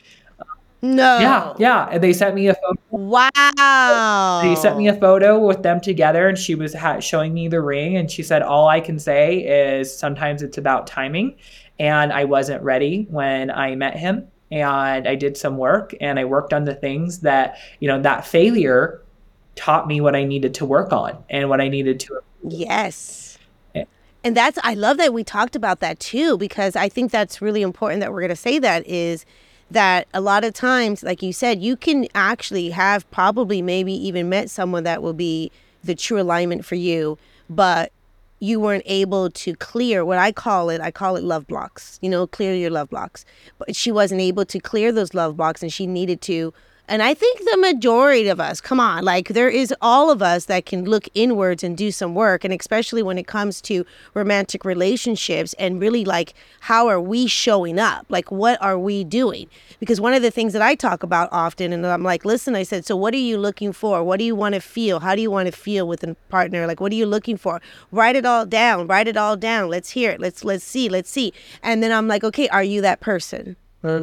No. Yeah, yeah. And they sent me a photo. Wow. They sent me a photo with them together, and she was ha- showing me the ring, and she said, all I can say is sometimes it's about timing, and I wasn't ready when I met him, and I did some work, and I worked on the things that, you know, that failure taught me what I needed to work on and what I needed to. Yes. Yeah. And that's, I love that we talked about that too, because I think that's really important that we're going to say that is that a lot of times, like you said, you can actually have probably maybe even met someone that will be the true alignment for you, but you weren't able to clear what I call it, I call it love blocks, you know, clear your love blocks. But she wasn't able to clear those love blocks, and she needed to. And I think the majority of us, come on, like there is all of us that can look inwards and do some work. And especially when it comes to romantic relationships and really like, how are we showing up? Like, what are we doing? Because one of the things that I talk about often, and I'm like, listen, I said, so what are you looking for? What do you want to feel? How do you want to feel with a partner? Like, what are you looking for? Write it all down. Write it all down. Let's hear it. Let's, let's see. Let's see. And then I'm like, okay, are you that person?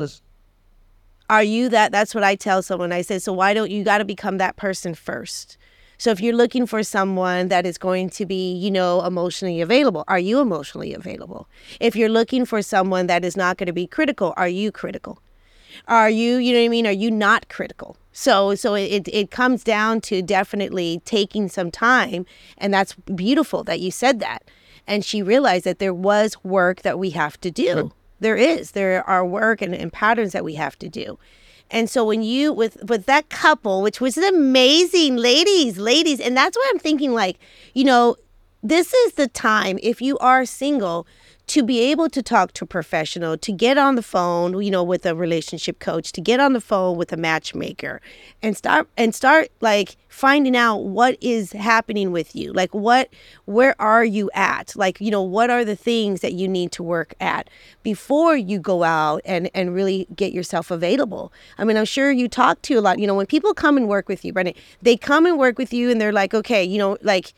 Are you that? That's what I tell someone. I say, so why don't you got to become that person first? So if you're looking for someone that is going to be, you know, emotionally available, are you emotionally available? If you're looking for someone that is not going to be critical, are you critical? Are you, you know what I mean? Are you not critical? So so it, it comes down to definitely taking some time. And that's beautiful that you said that. And she realized that there was work that we have to do. Good. There is. There are work and, and patterns that we have to do. And so when you, with, with that couple, which was amazing, ladies, ladies, and that's why I'm thinking like, you know, this is the time, if you are single, to be able to talk to a professional, to get on the phone, you know, with a relationship coach, to get on the phone with a matchmaker and start and start like finding out what is happening with you. Like what, where are you at? Like, you know, what are the things that you need to work at before you go out and, and really get yourself available? I mean, I'm sure you talk to a lot, you know, when people come and work with you, Brenda, they come and work with you and they're like, okay, you know, like,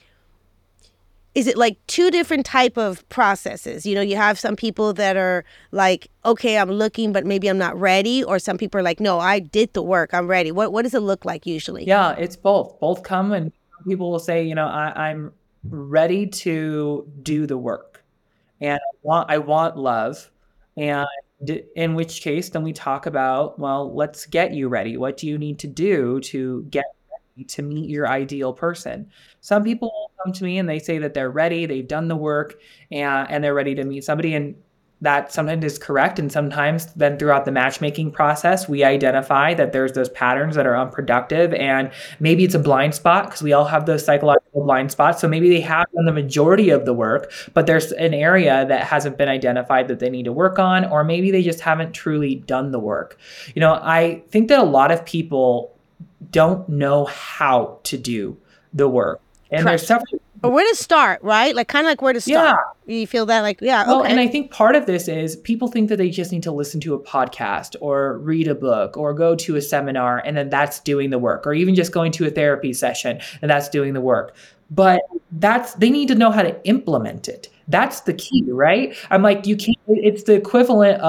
is it like two different type of processes? You know, you have some people that are like, okay, I'm looking, but maybe I'm not ready. Or some people are like, no, I did the work. I'm ready. What what does it look like usually? Yeah, it's both. Both come, and people will say, you know, I, I'm ready to do the work, and I want I want love. And in which case, then we talk about, well, let's get you ready. What do you need to do to get ready to meet your ideal person? Some people will come to me and they say that they're ready, they've done the work, and, and they're ready to meet somebody. And that sometimes is correct. And sometimes then throughout the matchmaking process, we identify that there's those patterns that are unproductive. And maybe it's a blind spot, because we all have those psychological blind spots. So maybe they have done the majority of the work, but there's an area that hasn't been identified that they need to work on, or maybe they just haven't truly done the work. You know, I think that a lot of people don't know how to do the work. And Correct. there's several. Or where to start, right? Like kind of like where to start. Yeah. You feel that like, yeah, Well, okay. and I think part of this is people think that they just need to listen to a podcast or read a book or go to a seminar, and then that's doing the work, or even just going to a therapy session and that's doing the work. But that's, they need to know how to implement it. That's the key, right? I'm like, you can't, it's the equivalent of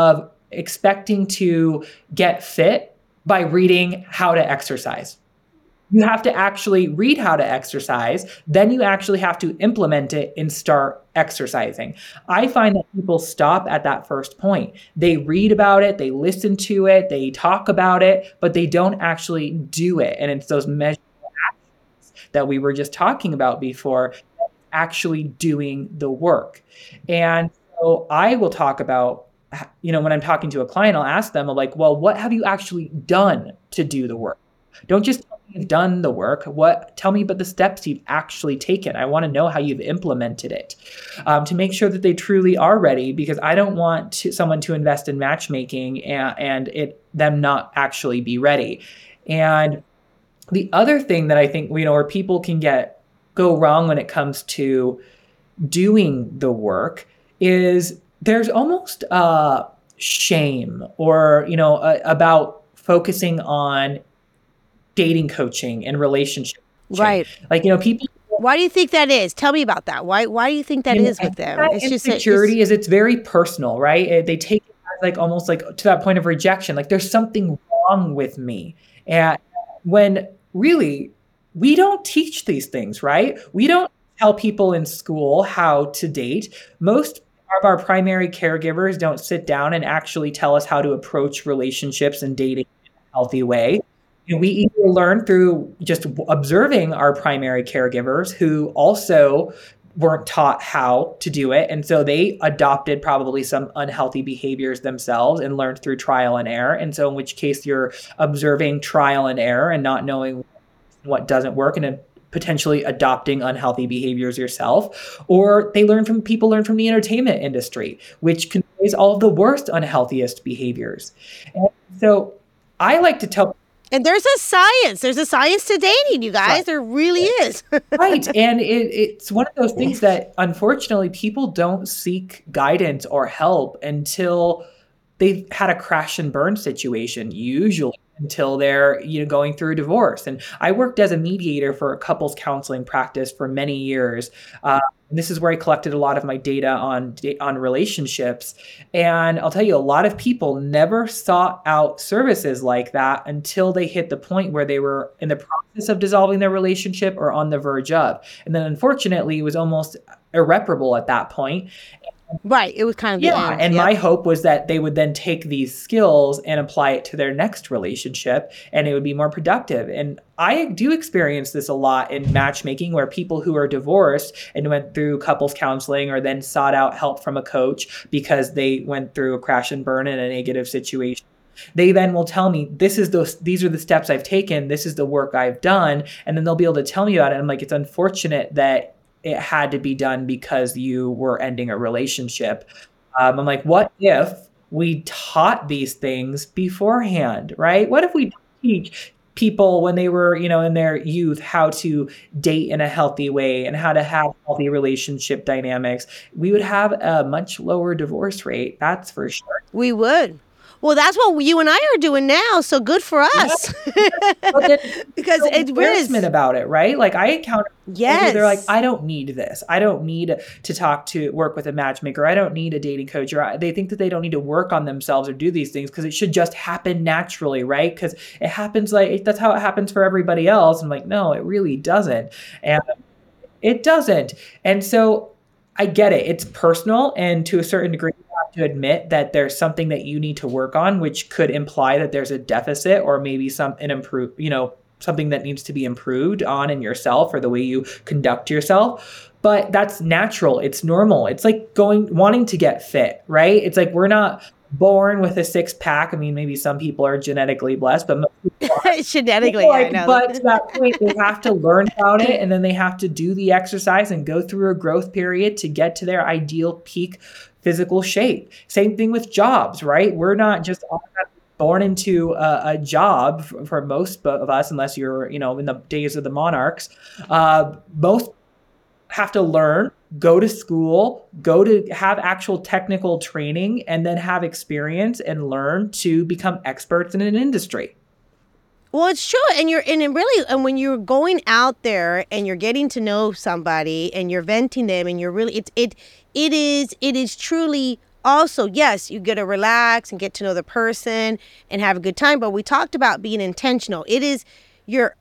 expecting to get fit by reading how to exercise. You have to actually read how to exercise. Then you actually have to implement it and start exercising. I find that people stop at that first point. They read about it, they listen to it, they talk about it, but they don't actually do it. And it's those measurable actions that we were just talking about before, actually doing the work. And so I will talk about, you know, when I'm talking to a client, I'll ask them, I'm like, well, what have you actually done to do the work? Don't just tell me you've done the work. What? Tell me about the steps you've actually taken. I want to know how you've implemented it, um, to make sure that they truly are ready, because I don't want to, someone to invest in matchmaking and, and it them not actually be ready. And the other thing that I think, you know, where people can get go wrong when it comes to doing the work is there's almost uh, shame or, you know, uh, about focusing on dating coaching and relationship coaching. Right. Like, you know, people. Why do you think that is? Tell me about that. Why Why do you think that You know, is I with think them? that It's just a- insecurity it's- is it's very personal, right? It- they take it as like almost like to that point of rejection. Like there's something wrong with me, and when really we don't teach these things, right? We don't tell people in school how to date. Most of our primary caregivers don't sit down and actually tell us how to approach relationships and dating in a healthy way. And we either learn through just observing our primary caregivers who also weren't taught how to do it. And so they adopted probably some unhealthy behaviors themselves and learned through trial and error. And so in which case you're observing trial and error and not knowing what doesn't work and potentially adopting unhealthy behaviors yourself. Or they learn from people learn from the entertainment industry, which conveys all of the worst, unhealthiest behaviors. And so I like to tell And there's a science. There's a science to dating, you guys. Right. There really is. right. And it, it's one of those things that unfortunately people don't seek guidance or help until they've had a crash and burn situation, usually until they're, you know, going through a divorce. And I worked as a mediator for a couples counseling practice for many years. Uh, and this is where I collected a lot of my data on on relationships. And I'll tell you, a lot of people never sought out services like that until they hit the point where they were in the process of dissolving their relationship or on the verge of. And then unfortunately, it was almost irreparable at that point. Right. It was kind of the Yeah. end. And Yep. my hope was that they would then take these skills and apply it to their next relationship and it would be more productive. And I do experience this a lot in matchmaking where people who are divorced and went through couples counseling or then sought out help from a coach because they went through a crash and burn in a negative situation. They then will tell me, this is those, these are the steps I've taken. This is the work I've done. And then they'll be able to tell me about it. I'm like, it's unfortunate that it had to be done because you were ending a relationship. Um, I'm like, what if we taught these things beforehand, right? What if we teach people when they were, you know, in their youth, how to date in a healthy way and how to have healthy relationship dynamics? We would have a much lower divorce rate. That's for sure. We would. Well, that's what you and I are doing now. So good for us. But then Because no it is. embarrassment about it, right? Like I encounter people Yes. who they're like, I don't need this. I don't need to talk to work with a matchmaker. I don't need a dating coach. Or I- they think that they don't need to work on themselves or do these things because it should just happen naturally, right? Because it happens like that's how it happens for everybody else. I'm like, no, it really doesn't, and it doesn't. And so I get it. It's personal, and to a certain degree, you have to admit that there's something that you need to work on, which could imply that there's a deficit or maybe some an improve, you know, something that needs to be improved on in yourself or the way you conduct yourself. But that's natural. It's normal. It's like going wanting to get fit, right? It's like we're not born with a six pack. I mean, maybe some people are genetically blessed, but most people aren't. Genetically, Like, I know. but to that point, they have to learn about it, and then they have to do the exercise and go through a growth period to get to their ideal peak physical shape. Same thing with jobs, right? We're not just automatically born into a, a job for, for most of us, unless you're, you know, in the days of the monarchs. Uh, most have to learn, go to school, go to have actual technical training, and then have experience and learn to become experts in an industry. Well, it's true, and you're and it really, and when you're going out there and you're getting to know somebody and you're venting them, and you're really, it's it it is it is truly also, yes, you get to relax and get to know the person and have a good time. But we talked about being intentional. It is you're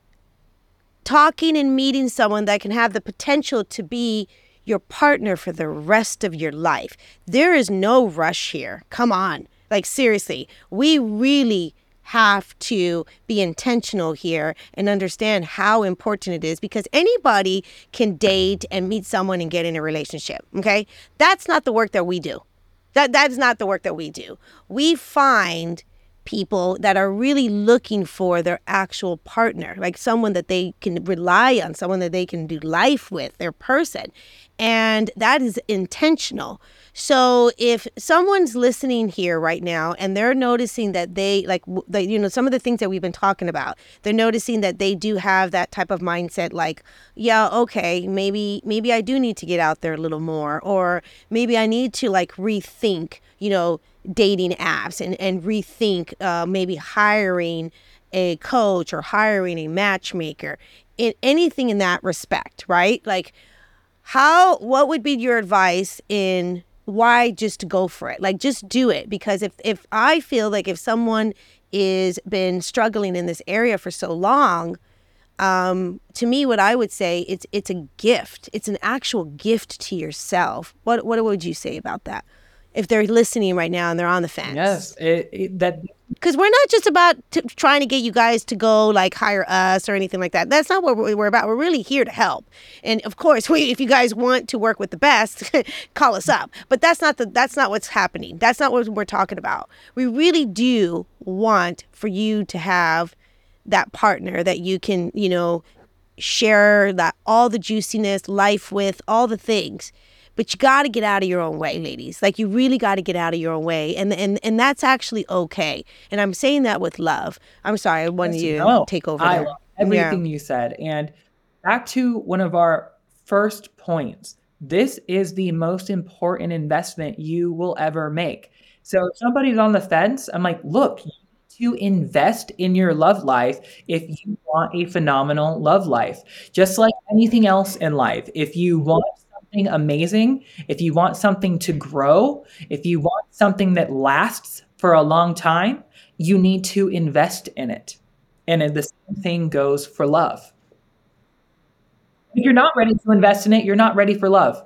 talking and meeting someone that can have the potential to be your partner for the rest of your life. There is no rush here. Come on. Like, seriously, we really have to be intentional here and understand how important it is, because anybody can date and meet someone and get in a relationship. Okay. That's not the work that we do. That That's not the work that we do. We find people that are really looking for their actual partner, like someone that they can rely on, someone that they can do life with, their person. And that is intentional. So if someone's listening here right now and they're noticing that they like, the, you know, some of the things that we've been talking about, they're noticing that they do have that type of mindset, like, yeah, okay, maybe, maybe I do need to get out there a little more, or maybe I need to like rethink, you know, dating apps and, and rethink uh, maybe hiring a coach or hiring a matchmaker, in anything in that respect, right? Like, how, what would be your advice in why just to go for it? Like, just do it. Because if, if I feel like if someone is been struggling in this area for so long, um, to me, what I would say, it's, it's a gift. It's an actual gift to yourself. What, what would you say about that? If they're listening right now and they're on the fence. Yes, it, it, that because we're not just about t- trying to get you guys to go like hire us or anything like that. That's not what we're about. We're really here to help. And of course, we, if you guys want to work with the best, call us up. But that's not the that's not what's happening. That's not what we're talking about. We really do want for you to have that partner that you can, you know, share that all the juiciness, life with, all the things. But you got to get out of your own way, ladies. Like, you really got to get out of your own way. And and and that's actually okay. And I'm saying that with love. I'm sorry. I wanted yes, you no, to take over I there. love everything Yeah. you said. And back to one of our first points, this is the most important investment you will ever make. So if somebody's on the fence, I'm like, look, you need to invest in your love life if you want a phenomenal love life. Just like anything else in life. If you want something amazing, if you want something to grow, if you want something that lasts for a long time, you need to invest in it. And the same thing goes for love. If you're not ready to invest in it, you're not ready for love.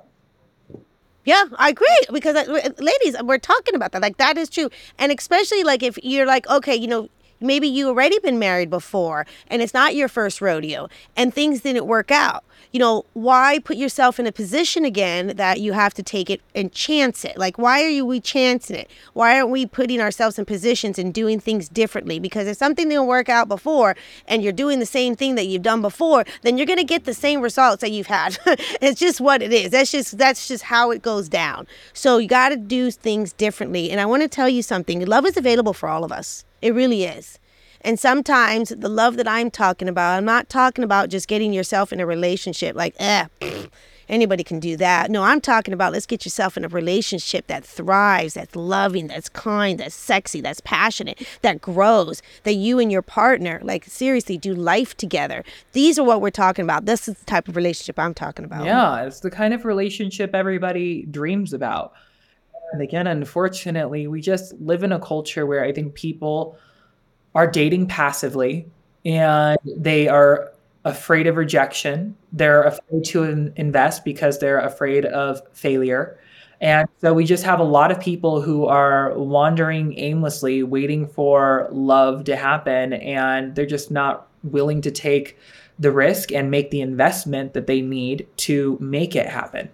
Yeah, I agree. Because, uh, ladies, we're talking about that. Like, that is true. And especially, like, if you're like, okay, you know, maybe you already been married before and it's not your first rodeo and things didn't work out. You know, why put yourself in a position again that you have to take it and chance it? Like, why are you we chancing it? Why aren't we putting ourselves in positions and doing things differently? Because if something didn't work out before and you're doing the same thing that you've done before, then you're going to get the same results that you've had. It's just what it is. That's just that's just how it goes down. So you got to do things differently. And I want to tell you something. Love is available for all of us. It really is. And sometimes the love that I'm talking about, I'm not talking about just getting yourself in a relationship like, eh, pfft, anybody can do that. No, I'm talking about let's get yourself in a relationship that thrives, that's loving, that's kind, that's sexy, that's passionate, that grows, that you and your partner, like, seriously, do life together. These are what we're talking about. This is the type of relationship I'm talking about. Yeah, it's the kind of relationship everybody dreams about. And again, unfortunately, we just live in a culture where I think people are dating passively and they are afraid of rejection. They're afraid to in- invest because they're afraid of failure. And so we just have a lot of people who are wandering aimlessly, waiting for love to happen. And they're just not willing to take the risk and make the investment that they need to make it happen.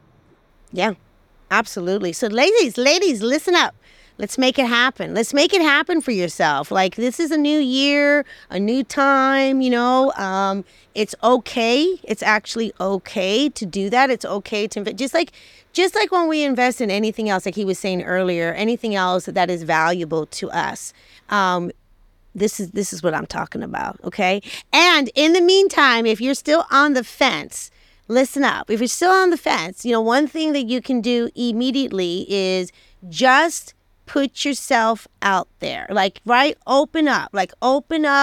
Yeah, absolutely. So ladies, ladies, listen up. Let's make it happen. Let's make it happen for yourself. Like, this is a new year, a new time, you know. Um, it's okay. It's actually okay to do that. It's okay to invest. Just like, just like when we invest in anything else, like he was saying earlier, anything else that is valuable to us. Um, this is this is what I'm talking about, okay? And in the meantime, if you're still on the fence, listen up. If you're still on the fence, you know, one thing that you can do immediately is just put yourself out there. Like, right? Open up. Like, open up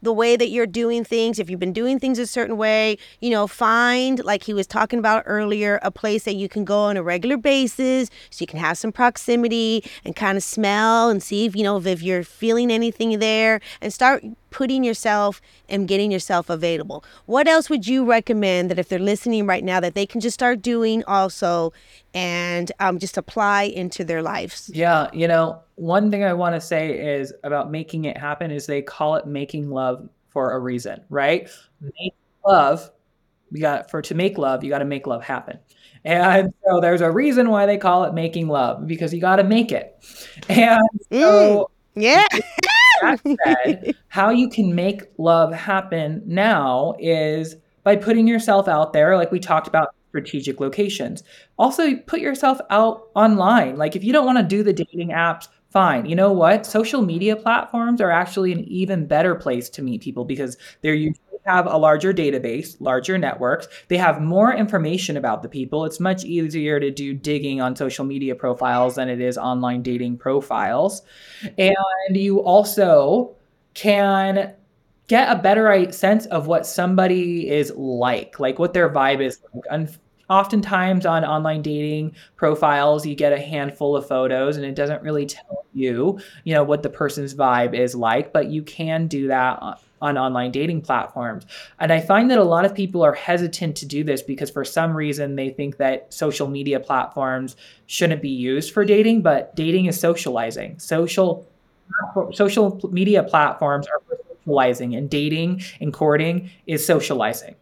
the way that you're doing things. If you've been doing things a certain way, you know, find, like he was talking about earlier, a place that you can go on a regular basis so you can have some proximity and kind of smell and see if, you know, if, if you're feeling anything there, and start putting yourself and getting yourself available. What else would you recommend that if they're listening right now that they can just start doing also and um, just apply into their lives? Yeah, you know, one thing I want to say is about making it happen is they call it making love for a reason, right? Make love, you got for to make love, you got to make love happen. And so there's a reason why they call it making love, because you got to make it. And so Mm, yeah. that said, how you can make love happen now is by putting yourself out there, like we talked about strategic locations. Also, put yourself out online. Like if you don't want to do the dating apps, fine. You know what? Social media platforms are actually an even better place to meet people because they're usually have a larger database, larger networks. They have more information about the people. It's much easier to do digging on social media profiles than it is online dating profiles. And you also can get a better sense of what somebody is like, like what their vibe is like. Un- Oftentimes on online dating profiles, you get a handful of photos and it doesn't really tell you, you know, what the person's vibe is like, but you can do that on online dating platforms. And I find that a lot of people are hesitant to do this because for some reason they think that social media platforms shouldn't be used for dating, but dating is socializing. Social social media platforms are for socializing, and dating and courting is socializing.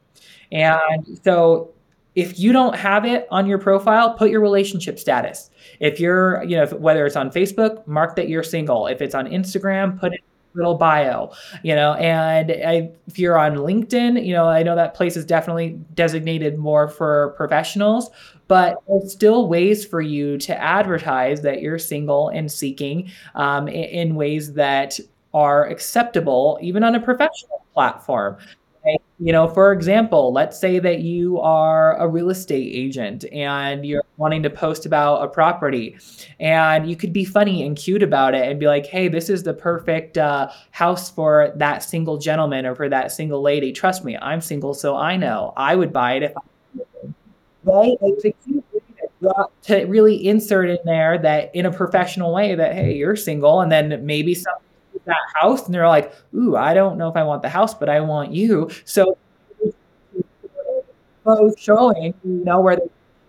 And so if you don't have it on your profile, put your relationship status. If you're, you know, if, whether it's on Facebook, mark that you're single. If it's on Instagram, put it in little bio, you know, and I, if you're on LinkedIn, you know, I know that place is definitely designated more for professionals, but there's still ways for you to advertise that you're single and seeking um, in, in ways that are acceptable, even on a professional platform. You know, for example, let's say that you are a real estate agent and you're wanting to post about a property, and you could be funny and cute about it and be like, hey, this is the perfect uh, house for that single gentleman or for that single lady. Trust me, I'm single, so I know I would buy it if I could. Right? It's a cute way to really insert in there that in a professional way that, hey, you're single, and then maybe some that house and they're like, ooh, I don't know if I want the house, but I want you. So both showing, you know, where they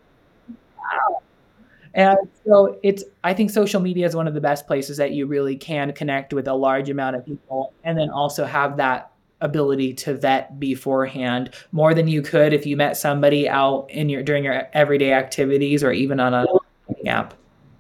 are. And so it's, I think social media is one of the best places that you really can connect with a large amount of people and then also have that ability to vet beforehand more than you could if you met somebody out in your during your everyday activities or even on a dating app.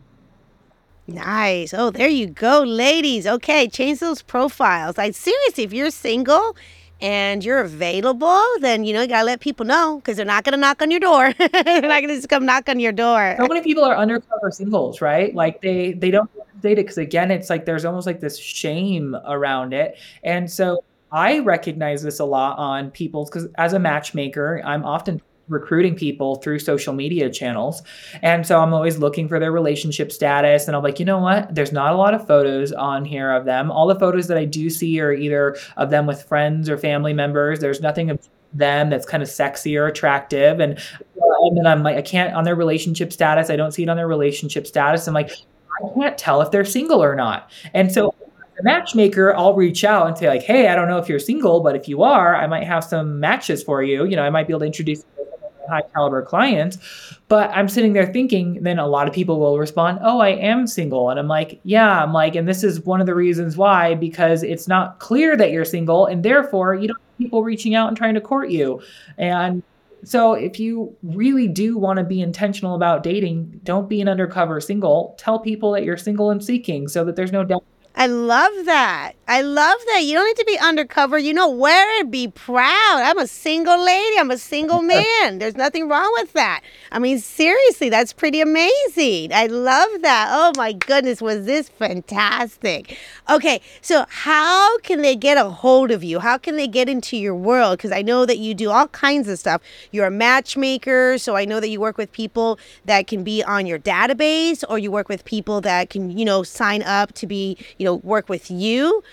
Nice. Oh, there you go, ladies. Okay, change those profiles. Like, seriously, if you're single and you're available, then, you know, you got to let people know because they're not going to knock on your door. They're not going to just come knock on your door. So many people are undercover singles, right? Like they, they don't date it because, again, it's like there's almost like this shame around it. And so I recognize this a lot on people's, because as a matchmaker, I'm often recruiting people through social media channels. And so I'm always looking for their relationship status. And I'm like, you know what? There's not a lot of photos on here of them. All the photos that I do see are either of them with friends or family members. There's nothing of them that's kind of sexy or attractive. And, and then I'm like, I can't on their relationship status. I don't see it on their relationship status. I'm like, I can't tell if they're single or not. And so the matchmaker, I'll reach out and say like, hey, I don't know if you're single, but if you are, I might have some matches for you. You know, I might be able to introduce you to high caliber clients. But I'm sitting there thinking, then a lot of people will respond, oh, I am single. And I'm like, yeah, I'm like, and this is one of the reasons why, because it's not clear that you're single and therefore you don't have people reaching out and trying to court you. And so if you really do want to be intentional about dating, don't be an undercover single. Tell people that you're single and seeking so that there's no doubt. I love that. I love that. You don't need to be undercover. You know, wear it. Be proud. I'm a single lady. I'm a single man. There's nothing wrong with that. I mean, seriously, that's pretty amazing. I love that. Oh, my goodness. Was this fantastic? Okay, so how can they get a hold of you? How can they get into your world? Because I know that you do all kinds of stuff. You're a matchmaker, so I know that you work with people that can be on your database, or you work with people that can, you know, sign up to be, you know, work with you.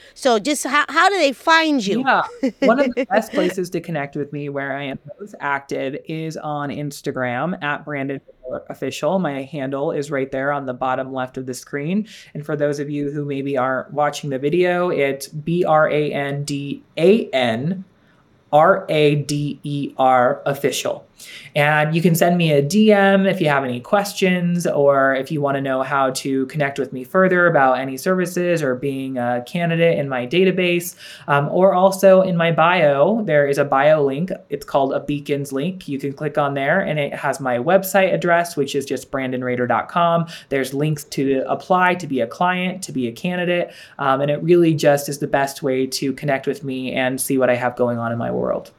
So just how, how do they find you? Yeah. One of the best places to connect with me where I am most active is on Instagram at Brandon Official. My handle is right there on the bottom left of the screen. And for those of you who maybe aren't watching the video, it's B R A N D A N R A D E R official. And you can send me a D M if you have any questions, or if you want to know how to connect with me further about any services or being a candidate in my database. Um, or also in my bio, there is a bio link. It's called a Beacons link. You can click on there and it has my website address, which is just brandon rader dot com. There's links to apply to be a client, to be a candidate. Um, and it really just is the best way to connect with me and see what I have going on in my world.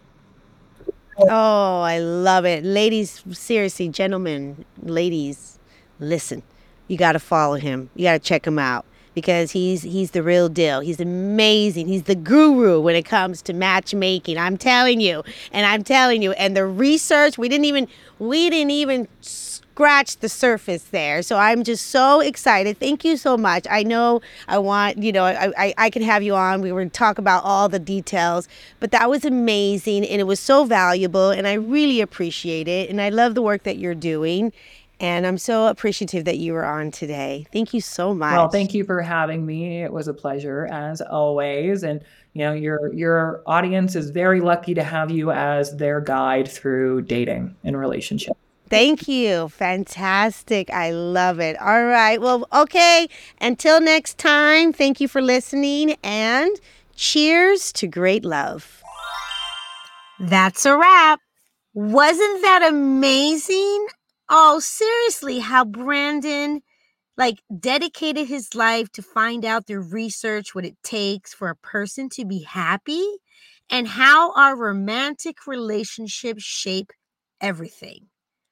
Oh, I love it. Ladies, seriously, gentlemen, ladies, listen. You got to follow him. You got to check him out because he's he's the real deal. He's amazing. He's the guru when it comes to matchmaking. I'm telling you. And I'm telling you. And the research, we didn't even we didn't even scratch the surface there. So I'm just so excited. Thank you so much. I know I want, you know, I, I, I can have you on. We were to talk about all the details, but that was amazing and it was so valuable and I really appreciate it. And I love the work that you're doing. And I'm so appreciative that you were on today. Thank you so much. Well, thank you for having me. It was a pleasure as always. And you know, your your audience is very lucky to have you as their guide through dating and relationships. Thank you. Fantastic. I love it. All right. Well, okay. Until next time, thank you for listening and cheers to great love. That's a wrap. Wasn't that amazing? Oh, seriously, how Brandon like dedicated his life to find out through research what it takes for a person to be happy and how our romantic relationships shape everything.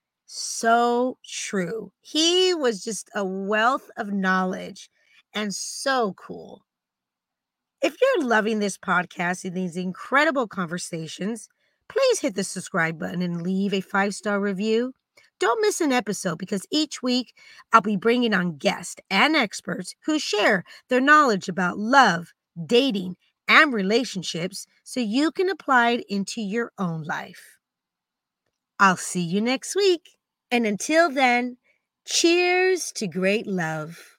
So true. He was just a wealth of knowledge and so cool. If you're loving this podcast and these incredible conversations, please hit the subscribe button and leave a five-star review. Don't miss an episode because each week I'll be bringing on guests and experts who share their knowledge about love, dating, and relationships so you can apply it into your own life. I'll see you next week. And until then, cheers to great love.